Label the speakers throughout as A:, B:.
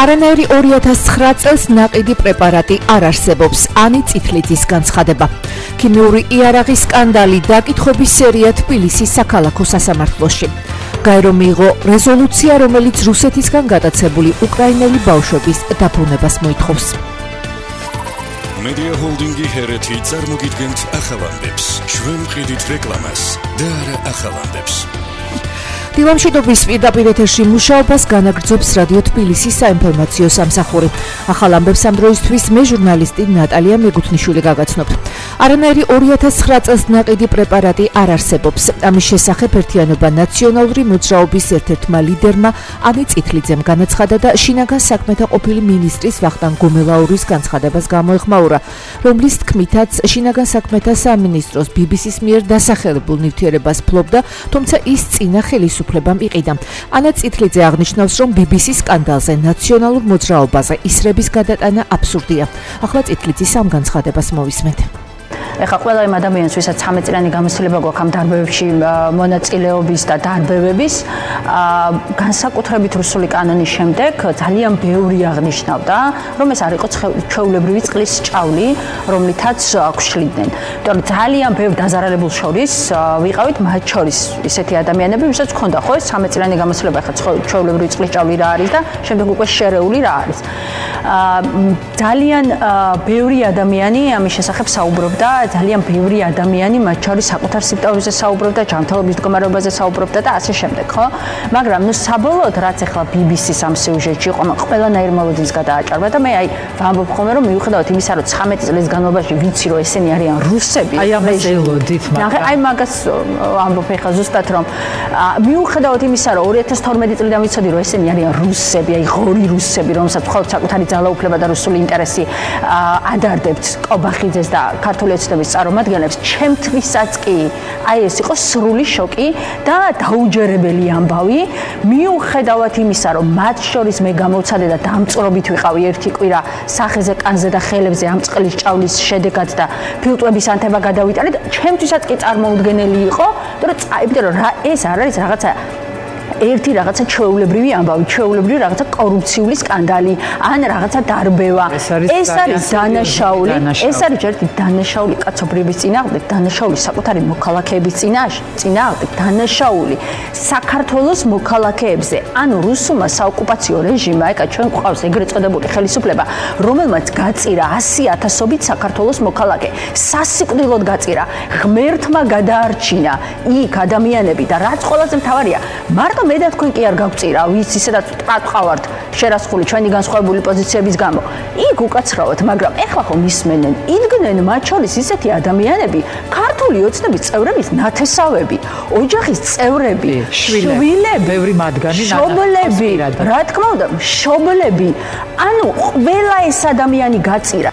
A: არანაირი 2009 წელს ნაყიდი პრეპარატი არ არსებობს. ანი წითლიძის განცხადება. ქიმიური იარაღის სკანდალი დაკითხვების სერია თბილისის საქალაქო სასამართლოში. გაერო მიიღო რეზოლუცია, რომელიც რუსეთისგან გადაცებული უკრაინელი ბავშვების დაბრუნებას მოითხოვს.
B: Media Holding-ი ჰერეთი წარმოგიდგენთ ახალანდებს. ჩვენ ვყიდით რეკლამას და არა ახალანდებს.
A: დილამშვიდობის პირდაპირ ეთერში მუშაობას განაგრძობს რადიო თბილისის საინფორმაციო სამსახური. ახალ ამბებს ამ დროისთვის მე ჟურნალისტი ნატალია მეგუთნიშვილი გაგაცნობთ. არანაირი 2009 წელს ნაყიდი პრეპარატი არ არსებობს. ამის შესახებ ერთიანობა ნაციონალური მოძრაობის ერთ-ერთმა ლიდერმა ანი წითლიძემ განაცხადა და შინაგან საქმეთა ყოფილი მინისტრის ვახტანგ გუმელაურის განცხადებას გამოეხმაურა, რომლის თქმითაც შინაგან საქმეთა სამინისტროს BBC-ს მიერ დასახელებულ ნივთიერებას ფლობდა, თუმცა ის წინა ხელისუფლებამ იყიდა. ანა წითლიძე აღნიშნავს, რომ BBC-ს სკანდალზე ნაციონალურ მოძრაობაზე ისრების გადატანა აბსურდია. ახლა წითლიძის ამ განცხადებას მოვისმენთ.
C: ეხლა ყველა იმ ადამიანს, ვისაც 13 წლიანი გამოცდილება გვაქვს ამ დარბევებში მონაწილეობის და დარბევების, განსაკუთრებით რუსული კანონის შემდეგ ძალიან ბევრი აღნიშნავდა, რომ ეს არ იყო ჩვეულებრივი წყლის ჭავლი, რომლითაც გვშლიდნენ. იმიტომ რომ ძალიან ბევრ დაზარალებულ შორის ვიყავით, მათ შორის ისეთი ადამიანები, ვისაც ჰქონდა ხო ეს 13 წლიანი გამოცდილება, ეხლა ჩვეულებრივი წყლის ჭავლი რა არის და შემდეგ უკვე შერეული რა არის. ძალიან ბევრი ადამიანი ამის შესახებ საუბრობდა, ძალიან ბევრი ადამიანი მათ შორის საკუთარ სიმპტომებზე საუბრობდა, ჯანმრთელობის მდგომარეობაზე საუბრობდა და ასე შემდეგ, ხო? მაგრამ ნუ საბოლოოდ რაც ახლა BBC-ს ამ სიუჟეტში იყო, ყველანაირ მოლოდინს გადააჭარბა და მე ვამბობ ხოლმე, რომ მიუხედავად იმისა, რომ 19 წლის განმავლობაში ვიცი, რომ ესენი არიან რუსები.
D: აი ამას ელოდით,
C: მაგრამ აი მაგას ვამბობ ახლა ზუსტად, რომ მიუხედავად იმისა, რომ 2012 წლიდან ვიცოდი, რომ ესენი არიან რუსები, აი ღორი რუსები, რომელსაც მხოლოდ საკუთარი ძალაუფლება და რუსული ინტერესი ადარდებთ კობახიძეს და ქართული ოცნების წარმომადგენლებს, ჩემთვისაც კი აი ეს იყო სრული შოკი და დაუჯერებელი ამბავი, მიუხედავად იმისა, რომ მათ შორის მე გამოვცადე და დამწვრობით ვიყავი ერთი კვირა სახეზე, კანზე და ხელებზე ამ წყლის ჭავლის შედეგად და ფილტვების ანთება გადავიტანე და ჩემთვისაც კი წარმოუდგენელი იყო, იმიტომ რომ ეს არ არის რაღაცა ერთი რაღაცა ჩვეულებრივი ამბავი, ჩვეულებრივი რაღაცა კორუფციული სკანდალი, ან რაღაცა დარბევა. ეს არის დანაშაული, ეს არის ერთი დანაშაული კაცობრიობის წინააღმდეგ, დანაშაული საკუთარი მოქალაქეების წინააღმდეგ, დანაშაული საქართველოს მოქალაქეებზე. ანუ რუსულმა საოკუპაციო რეჟიმმა, ეკა ჩვენ გვყავს ეგრეთ წოდებული ხელისუფლება, რომელმაც გაწირა 100,000-ობით საქართველოს მოქალაქე. სასიკვდილოდ გაწირა, ღმერთმა გადაარჩინა იქ ადამიანები და რაც ყველაზე მთავარია, მარტო მე და თქვენ კი არ გავწირა, ვიც ისედაც ტყავართ შერასხული ჩვენი განსხვავებული პოზიციების გამო. იქ უკაცრავად, მაგრამ ეხლა ხომ ისმენენ, იდგნენ მათ შორის ისეთი ადამიანები, ქართული ოცნების წევრების ნათესავები, ოჯახის წევრები, შვილები,
D: ბევრი მათგანი
C: მშობლები, რა თქმა უნდა, მშობლები. ანუ ყველა ეს ადამიანი გაწირა.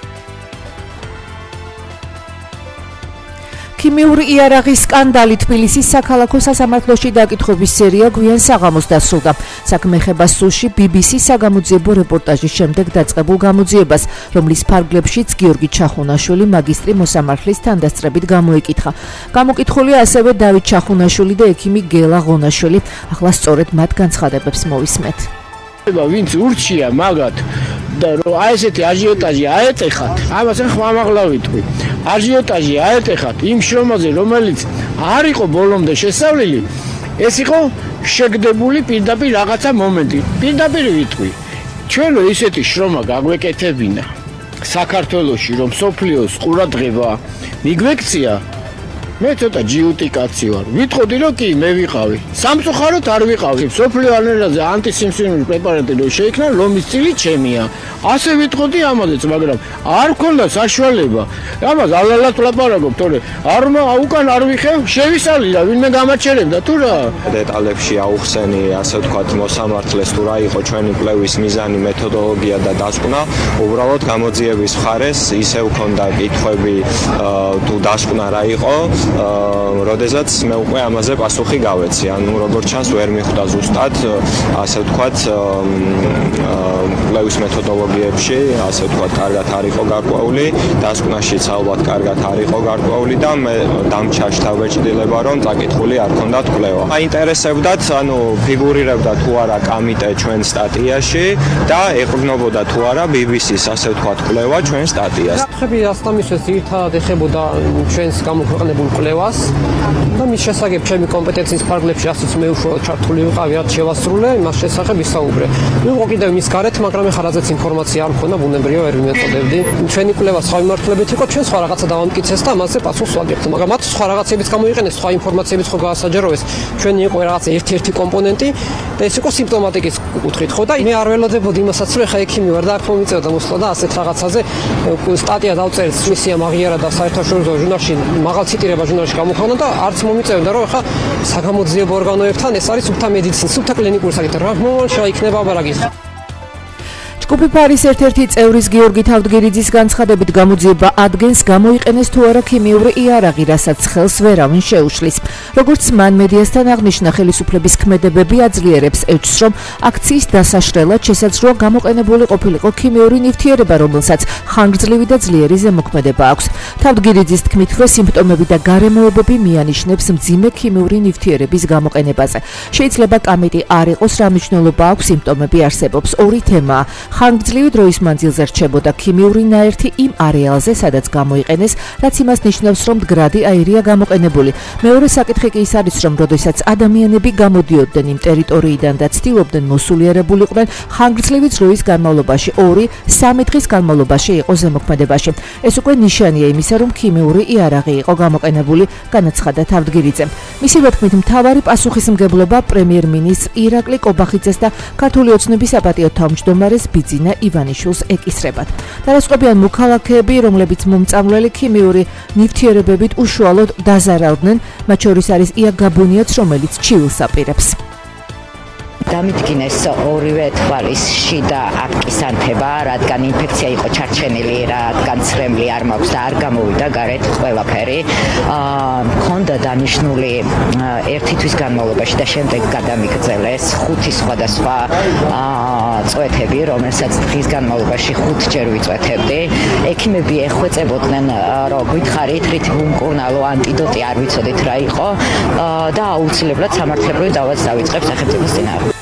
A: ქიმიური იარაღის სკანდალი თბილისის საქალაქო სასამართლოში დაკითხვების სერია გვიან საღამოს დასრულდა. საქმე ეხება სულში BBC-ს საგამოძიებო რეპორტაჟის შემდეგ დაწყებულ გამოძიებას, რომლის ფარგლებშიც გიორგი ჩახუნაშვილი მაგისტრი მოსამართლის თანდასწრებით გამოეკითხა. გამოკითხულია ასევე დავით ჩახუნაშვილი და ექიმი გელა ღონაშვილი. ახლა სწორედ მათ განცხადებებს მოვისმენთ.
E: ვინც ურჩია მაგათ და რომ აი ესეთი აჟიოტაჟი აეტეხათ, ამას ხმამაღლა ვიტყვი. აჟიოტაჟი აეტეხათ იმ შრომაზე, რომელიც არ იყო ბოლომდე შესწავლილი, ეს იყო შეგდებული პირდაპირ რაღაცა მომენტი. პირდაპირ ვიტყვი. ჩვენ რო ისეთი შრომა გაგვეკეთებინა საქართველოში, რომ სოფლიოს ყურადღება მიგვექცია, მე ცოტა ჯიუტიკაცი ვარ. ვიტყოდი რომ კი მე ვიყავი. სამწუხაროდ არ ვიყავი. სოფლიო არენაზე ანტისიმსივნური პრეპარატი რო შეიქმნა, ლომის წილი ჩემია. ასე ვიტყოდი ამაზეც, მაგრამ არ მქონდა საშუალება. ამას ალალად ვლაპარაკობ, თორე უკან არ ვიხევ, შევისწავლი და ვინმე გამაჩერებდა თუ რა.
F: დეტალებში აუხსენი, ასე ვთქვათ, მოსამართლეს თუ რა იყო ჩვენი კვლევის მიზანი, მეთოდოლოგია და დასკვნა. უბრალოდ გამოძიების მხარეს ისევ ქონდა კითხვები თუ დასკვნა რა იყო. როდესაც მე უკვე ამაზე პასუხი გავეცი. ანუ როგორც ჩანს, ვერ მიხვდა ზუსტად, ასე ვთქვათ, კვლევის მეთოდოლოგიებში, ასე ვთქვათ, კარგად არ იყო გარკვეული, დასკვნაშიც ალბათ კარგად არ იყო გარკვეული და მე დამჩა შთაბეჭდილება, რომ წაკითხული არ ქონდათ კვლევა. აინტერესებდათ, ანუ ფიგურირებდა თუ არა კამიტე ჩვენ სტატიაში და ეყრდნობოდა თუ არა BBC-ს, ასე ვთქვათ, კვლევა ჩვენ სტატიას.
D: ხები ასტამისეს ერთად ეხებოდა ჩვენს გამოქვეყნებულ კვლევას და მის შესახებ ჩემი კომპეტენციის ფარგლებში ასეც მე უშუალოდ ჩართული ვიყავი, რაც შევასრულე, იმას შესახებ ვისაუბრე. ვიყო კიდევ მის გარეთ, მაგრამ ეხლა რაზეც ინფორმაცია არ მქონდა, ბუნებრივია ვერ ვიმეწოდებდი. ჩვენი კვლევა სხვა მიმართულებით იყო, ჩვენ სხვა რაღაცა დავამტკიცეს და ამაზე პასუხს ვაგებთ, მაგრამ მათ სხვა რაღაცებიც გამოიყენეს, სხვა ინფორმაციებიც ხო გაასაჯაროვეს. ჩვენი იყო რაღაც ერთ-ერთი კომპონენტი და ეს იყო სიმპტომატიკის კუთხით, ხო და მე არ ველოდებოდი იმასაც, რომ ეხა ექიმი ვარ და არ მომიწევდა მოსვლა და ასეთ რაღაცაზე სტატია დავწერეთ, მისია მაღიარა და საერთაშორისო ჟურნალში, მაღალ ციტირება ჟურნალში გამოქვეყნა და არც მომიწევდა, რომ ეხა საგამოძიებო ორგანოებთან ეს არის სუფთა მედიცინა, სუფთა კლინიკური საკითხი, რა მომავალში იქნება აბარაგი.
A: ჯგუფი ფარის ერთ-ერთი წევრის გიორგი თავდგირიძის განცხადებით გამოძიება ადგენს გამოიყენეს თუ არა ქიმიური იარაღი, რასაც ხელს ვერავინ შეუშლის. როგორც მან მედიასთან აღნიშნა, ხელისუფლების ქმედებები აძლიერებს ეჭვს, რომ აქციის დასაშრელად შესაძლოა გამოყენებული ყოფილიყო ქიმიური ნივთიერება, რომელსაც ხანგრძლივი და ძლიერი ზემოქმედება აქვს. თავდგირიძის თქმით, რომ სიმპტომები და გარემოებები მიანიშნებს მძიმე ქიმიური ნივთიერების გამოყენებაზე. შეიძლება კამიტი არ იყოს, რა მნიშვნელობა აქვს სიმპტომები არსებობს. ორი თემაა. ხანგრძლივი დროის მანძილზე რჩებოდა ქიმიური ნაერთი იმ არეალზე, სადაც გამოიყენეს, რაც იმას ნიშნავს, რომ მდგრადი აირია გამოყენებული. მეორე საკითხი კი ის არის, რომ როდესაც ადამიანები გამოდიოდნენ იმ ტერიტორიიდან და ცდილობდნენ მოსულიერებულიყვნენ, ხანგრძლივი დროის განმავლობაში 2-3 დღის განმავლობაში იყო ზემოქმედებაში. ეს უკვე ნიშანია იმისა, რომ ქიმიური იარაღი იყო გამოყენებული, განაცხადა თავდგირიძემ. მისივე თქმით, მთავარი პასუხისმგებლობა პრემიერ-მინისტრ ირაკლი კობახიძეს და ქართული ოცნების საპატიო თავმჯდომარეს ბიძინა ივანიშვილს ეკისრებათ. დარასყობიან მოქალაქეები, რომლებიც მომწამლელი ქიმიური ნივთიერებებით უშუალოდ დაზარავდნენ, მათ შორის არის ია გაბუნიაც, რომელიც ჩივილს აპირებს.
G: დამიდგინეს ორივე თვალის შიდა აპკისანთება, რადგან ინფექცია იყო ჩარჩენილი, რადგან ცრემლი არ მაქვს და არ გამოვიდა გარეთ ყველაფერი. მქონდა დანიშნული ერთი თვის განმავლობაში და შემდეგ გადამიგრძელეს 5 სხვადასხვა წვეთები, რომელსაც დღის განმავლობაში 5 ჯერ ვიწვეთებდი. ექიმები ეხვეწებოდნენ, რომ გითხარით, რით უმკურნალო ანტიდოტი არ ვიცოდით რა იყო და აუცილებლად სამართლებრივი დავაც დავიწყებ სახელმწიფოს წინააღმდეგ.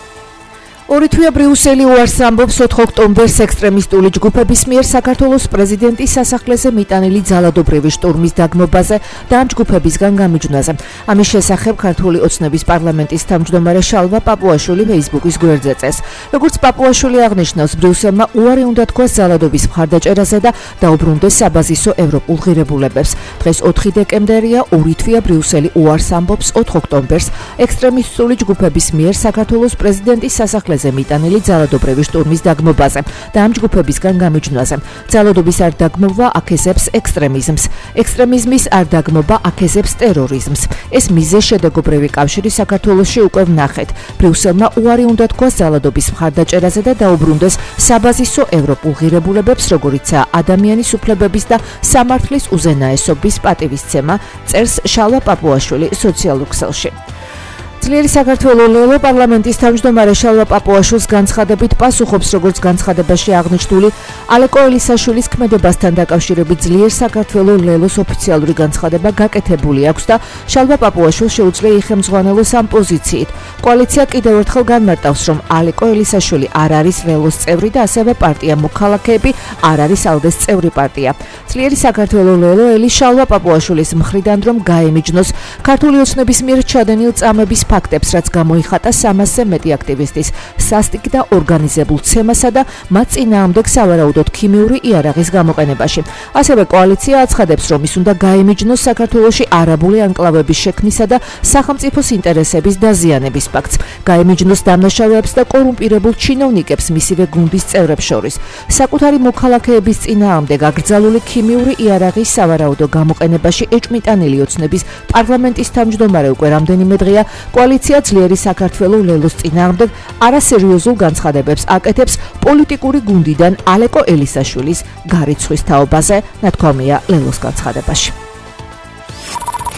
A: ორი თვეა ბრიუსელი უარს ამბობს 4 ოქტომბერს ექსტრემისტული ჯგუფების მიერ საქართველოს პრეზიდენტის სასახლეზე მიტანილი ძალადობრივი შტურმის დაგმობაზე და ამ ჯგუფებისგან გამიჯვნაზე. ამის შესახებ ქართული ოცნების პარლამენტის თავმჯდომარე შალვა პაპუაშვილი Facebook-ის გვერდზე წეს. როგორც პაპუაშვილი აღნიშნავს, ბრიუსელმა უარი უნდა თქვას ძალადობის მხარდაჭერაზე და დაუბრუნდეს საბაზისო ევროპულ ღირებულებებს. დღეს 4 დეკემბერია, ორი თვეა ბრიუსელი უარს ამბობს 4 ოქტომბერს ექსტრემისტული ჯგუფების მიერ საქართველოს პრეზიდენტის სასახლეზე მიტანილი ძალადობრივი შტურმის დაგმობაზე და ამ ჯგუფებისგან გამიჯვნაზე. ძალადობის არ დაგმობა აკეზებს ექსტრემიზმს. ექსტრემიზმის არ დაგმობა აკეზებს ტერორიზმს. ეს მიზეშედეგობრივი კავშირი საქართველოში უკვე ვნახეთ. ბრიუსელმა უარი უნდა თქვას ძალადობის მხარდაჭერაზე და დაუბრუნდეს საბაზისო ევროპულ ღირებულებებს, როგორიცაა ადამიანის უფლებების და სამართლის უზენაესობის პატივისცემა, წერს შალვა პაპუაშვილი სოციალურ ქსელში. ძლიერი საქართველოს ლელო პარლამენტის თავმჯდომარე შალვა პაპუაშვილს განცხადებით პასუხობს, როგორც განცხადებაში აღნიშნული ალეკო ელისაშვილის ქმედებასთან დაკავშირებით ძლიერ საქართველოს ლელოს ოფიციალური განცხადება გაკეთებული აქვს და შალვა პაპუაშვილს შეუძლია იხემძღვანელოს ამ პოზიციით. კოალიცია კიდევ ერთხელ განმარტავს, რომ ალეკო ელისაშვილი არ არის ლელოს წევრი და ასევე პარტია მოქალაქეები არ არის ალდეს წევრი პარტია. ძლიერი საქართველოს ლელო ელი შალვა პაპუაშვილის მხრიდან რომ გაემიჯნოს ქართული ოცნების მიერ ჩადენილ წამების ფაქტებს, რაც გამოიხატა 300-ზე მეტი აქტივისტის სასტიკ და ორგანიზებულ ცემასა და მათ წინააღმდეგ სავარაუდოდ ქიმიური იარაღის გამოყენებაში. ასევე კოალიცია აცხადებს, რომ ის უნდა გაემიჯნოს საქართველოში არაბული ანკლავების შექმნისა და სახელმწიფოს ინტერესების დაზიანების ფაქტს, გაემიჯნოს დამნაშავეებს და კორუმპირებულ ჩინოვნიკებს მისივე გუნდის წევრებს შორის. საკუთარი მოქალაქეების წინააღმდეგ აკრძალული ქიმიური იარაღის სავარაუდო გამოყენებაში ეჭვმიტანილი ოცნების პარლამენტის თავმჯდომარე უკვე რამდენიმე დღეა კოალიცია ძლიერი საქართველოს ლელოს წინააღმდეგ არასერიოზულ განცხადებებს აკეთებს პოლიტიკური გუნდიდან ალეკო ელისაშვილის გარიცხვის თაობაზე, ნათქვამია ლელოს განცხადებაში.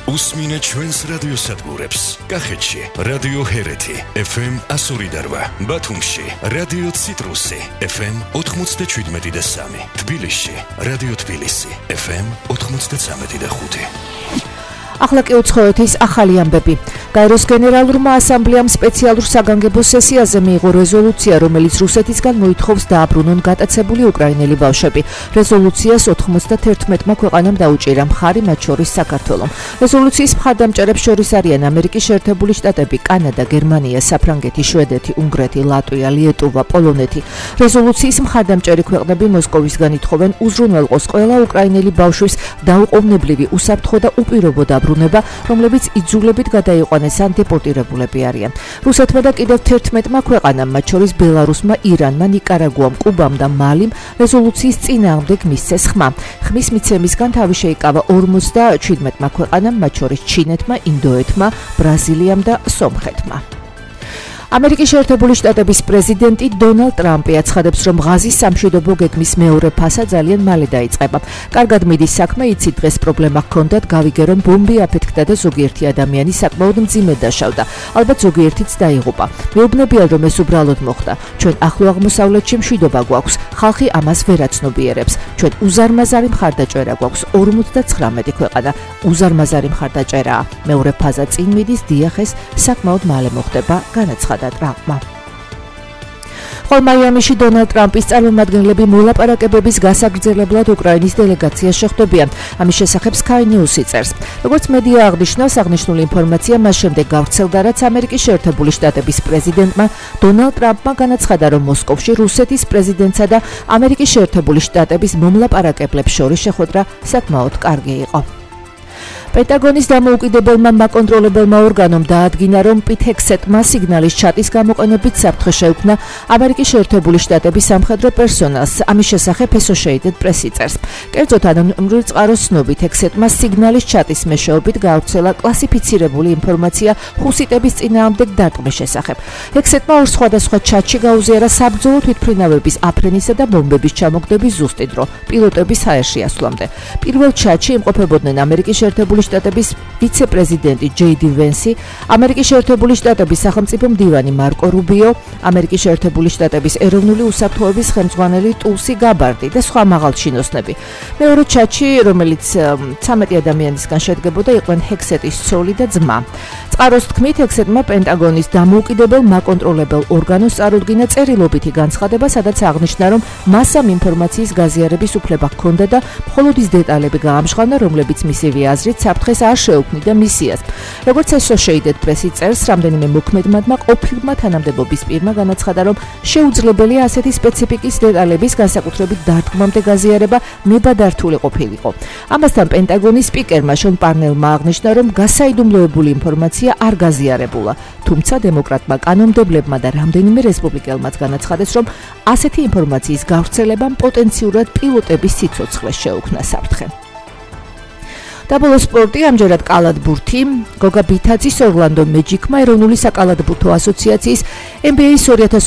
B: უსმინე ჩვენს რადიოსადგურებს. კახეთში რადიო ჰერეთი FM 102.8, ბათუმში რადიო ციტრუსი FM 97.3, თბილისში რადიო თბილისი FM 93.5.
A: ახლა კი უცხოეთის ახალი ამბები. გაეროს გენერალურმა ასამბლეამ სპეციალურ საგანგებო სესიაზე მიიღო რეზოლუცია, რომელიც რუსეთისგან მოითხოვს დააბრუნონ გატაცებული უკრაინელი ბავშვები. რეზოლუციას 91-მა ქვეყანამ დაუჭირა მხარი, მათ შორის საქართველომ. რეზოლუციის მხარდამჭერებს შორის არიან ამერიკის შეერთებული შტატები, კანადა, გერმანია, საფრანგეთი, შვედეთი, უნგრეთი, ლატვია, ლიეტუვა, პოლონეთი. რეზოლუციის მხარდამჭერი ქვეყნები მოსკოვისგან ითხოვენ უზრუნველყოს ყველა უკრაინელი ბავშვის დაუყოვნებლივი, უსაფრთხო და უპირობო დაბრუნება, რომლებიც იძულებით გადაიყვანეს ან დეპორტირებულები არიან. რუსეთმა და კიდევ 11-მა ქვეყანამ, მათ შორის ბელარუსმა, ირანმა, ნიკარაგუამ, კუბამ და მალიმ რეზოლუციის წინააღმდეგ მისცეს ხმა. ხმის მიცემისგან თავი შეიკავა 57-მა ქვეყანამ, მათ შორის ჩინეთმა, ინდოეთმა, ბრაზილიამ და სომხეთმა. ამერიკის შეერთებული შტატების პრეზიდენტი დონალდ ტრამპი აცხადებს, რომ ღაზის სამშვიდობო გეგმის მეორე ფაზა ძალიან მალე დაიწყება. კარგად მიდის საქმე, იცით, დღეს პრობლემა ჰქონდათ, გავიგე, რომ ბომბი აფეთქდა და ზოგიერთი ადამიანი საკმაოდ მძიმედ დაშავდა. ალბათ ზოგიერთიც დაიღუპა. მეუბნებიან, რომ ეს უბრალოდ მოხდა. ჩვენ ახლო აღმოსავლეთში მშვიდობა გვაქვს, ხალხი ამას ვერ აცნობიერებს. ჩვენ უზარმაზარი მხარდაჭერა გვაქვს, 59 ქვეყანა უზარმაზარი მხარდაჭერაა. მეორე ფაზა წინ მიდის, დიახ, ეს საკმაოდ მალე მოხდება, განაცხადა ტრამპმა. ხოლო მაიამიში დონალდ ტრამპის წარმომადგენლები მოლაპარაკებების გასაგრძელებლად უკრაინის დელეგაციას შეხვდებიან. ამის შესახებ Sky News წერს. როგორც მედია აღნიშნავს, აღნიშნული ინფორმაცია მას შემდეგ გავრცელდა, რაც ამერიკის შეერთებული შტატების პრეზიდენტმა დონალდ ტრამპმა განაცხადა, რომ მოსკოვში რუსეთის პრეზიდენტსა და ამერიკის შეერთებული შტატების მომლაპარაკებლებს შორის შეხვედრა საკმაოდ კარგი იყო. პენტაგონის დამოუკიდებელმა მაკონტროლებელმა ორგანომ დაადგინა, რომ პით-ჰექსეტმა სიგნალის ჩატის გამოყენებით საფრთხე შეუქმნა ამერიკის შეერთებული შტატების სამხედრო პერსონალს. ამის შესახებ Associated Press წერს. კერძოდ, ანონიმური წყაროს ცნობით, ჰექსეტმა სიგნალის ჩატის მეშვეობით გაავრცელა კლასიფიცირებული ინფორმაცია ჰუსიტების წინააღმდეგ დარტყმის შესახებ. ჰექსეტმა ორ სხვადასხვა ჩატში გაუზიარა საბრძოლო თვითმფრინავების აფრენისა და ბომბების ჩამოგდების ზუსტი დრო, პილოტების ჰაერში ასვლამდე. პირველ ჩატში იმყოფებოდნენ ამერიკის შეერთებული შტატების ვიცე-პრეზიდენტი ჯეიდი ვენსი, ამერიკის შეერთებული შტატების სახელმწიფო მდივანი მარკო რუბიო, ამერიკის შეერთებული შტატების ეროვნული უსაფრთხოების ხელმძღვანელი ტულსი გაბარდი და სხვა მაღალჩინოსნები. მეორე ჩატში, რომელიც 13 ადამიანისგან შედგებოდა, იყვნენ ჰექსეტის ცოლი და ძმა. წყაროს თქმით, ჰექსეტმა პენტაგონის დამოუკიდებელ მაკონტროლებელ ორგანოს წარუდგინა წერილობითი განცხადება, სადაც აღნიშნა, რომ მას ამ ინფორმაციის გაზიარების უფლება ჰქონდა და მხოლოდ ის დეტალები გაამჟღავნა, რომლებიც მისივე აზრით საფრთხეს არ შეუქმნიდა მისიას. როგორც Associated Press წერს, რამდენიმე მოქმედმა ყოფილმა თანამდებობის პირმა განაცხადა, რომ შეუძლებელია ასეთი სპეციფიკის დეტალების განსაკუთრებით დარტყმამდე გაზიარება ნებადართული ყოფილიყო. ამასთან პენტაგონის სპიკერმა შონ პარნელმა აღნიშნა, რომ გასაიდუმლოებული ინფორმაცია არ გაზიარებულა, თუმცა დემოკრატმა კანონმდებლებმა და რამდენიმე რესპუბლიკელმაც განაცხადეს, რომ ასეთი ინფორმაციის გავრცელებამ პოტენციურად პილოტების სიცოცხლეს შეუქმნა საფრთხე. დაბოლოს სპორტი, ამჯერად კალათბურთი, გოგა ბითაძის ორლანდო მეჯიკმა ეროვნული საკალათბურთო ასოციაციის NBA-ის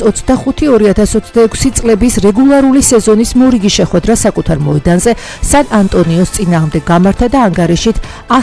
A: 2025-2026 წლების რეგულარული სეზონის მორიგი შეხვედრა საკუთარ მოედანზე სან ანტონიოს წინააღმდეგ გამართა და ანგარიშით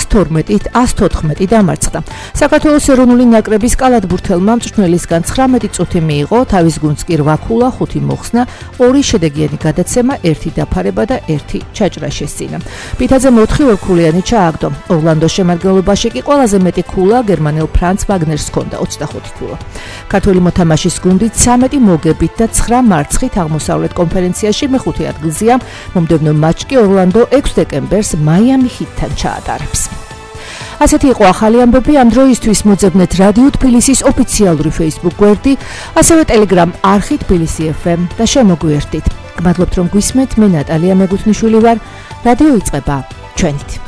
A: 112-114 დამარცხდა. საქართველოს ეროვნული ნაკრების კალათბურთელმა მწვრთნელისგან 19 წუთი მიიღო, თავის გუნდს კი 8 ქულა, 5 მოხსნა, 2 შედეგიანი გადაცემა, 1 დაფარება და 1 ჩაჭრა შესწინა. ბითაძემ 4 ორქულიანი ჩააგდო. ორლანდოს შემადგენლობაში კი ყველაზე მეტი ქულა გერმანელ ფრანც ვაგნერს ჰქონდა 25 ქულა. ქართველი მოთამაშის გუნდი 13 მოგებით და 9 მარცხით აღმოსავლეთ კონფერენციაში მეხუთე ადგილზეა. მომდევნო მატჩი კი ორლანდო 6 დეკემბერს მაიამი ჰიტთან ჩაატარებს. ასეთი იყო ახალი ამბები. ამ დროისთვის მოძებნეთ რადიო თბილისის ოფიციალური Facebook გვერდი, ასევე Telegram არხი თბილისი FM და შემოგვიერთდით. გმადლობთ, რომ გვისმენთ. მე ნატალია მეგუთნიშვილი ვარ. რადიო იწყება ჩვენით.